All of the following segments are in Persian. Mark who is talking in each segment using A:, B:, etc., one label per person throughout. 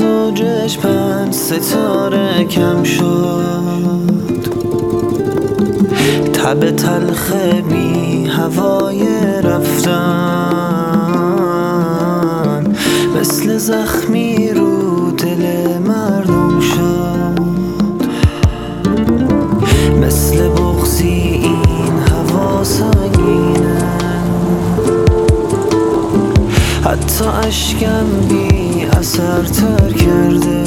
A: زوجش 5 ستاره کم شد. تب تلخ بی هوای رفتن مثل زخمی رو دل مردم شد. مثل بغضی این هوا سنگینه، حتی اشکم بی اثر تر کرده.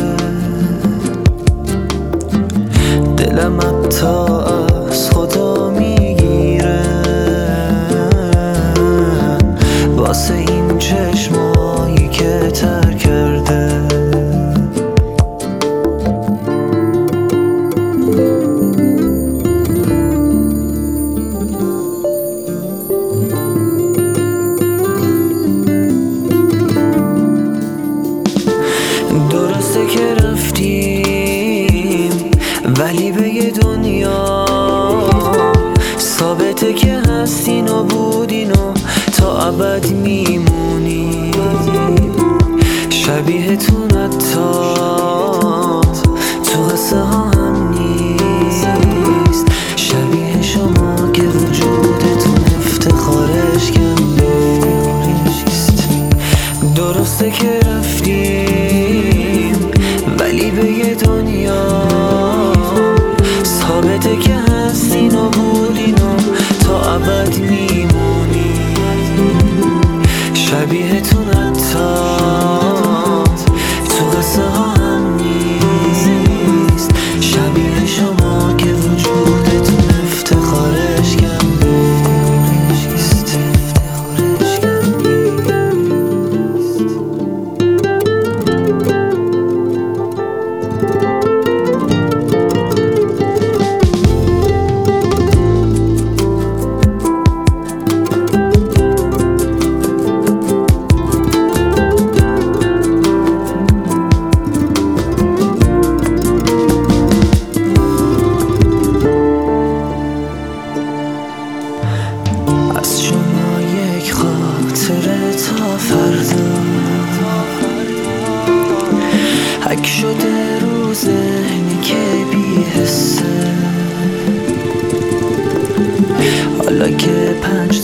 A: دلم حتی از خدا میگیره واسه این چشمایی که تر کرده. درسته که رفتیم ولی به یه دنیا ثابته که هستین و بودین و تا ابد میمونی. شبیهتون حتی تو قصه ها هم نیست، شبیه شما که وجودتون افتخارش کم نیست. درسته که رفتیم ولی به یه دنیا ثابته که هستین و بودین و تا ابد میمونی. شبیهتون حتی تو قصه ها هم نیست، شبیه شما که وجودتون افتخارش کم نیست. از شما یک خاطره تا فردا حک شده رو ذهنی که بی حسه. حالا که 5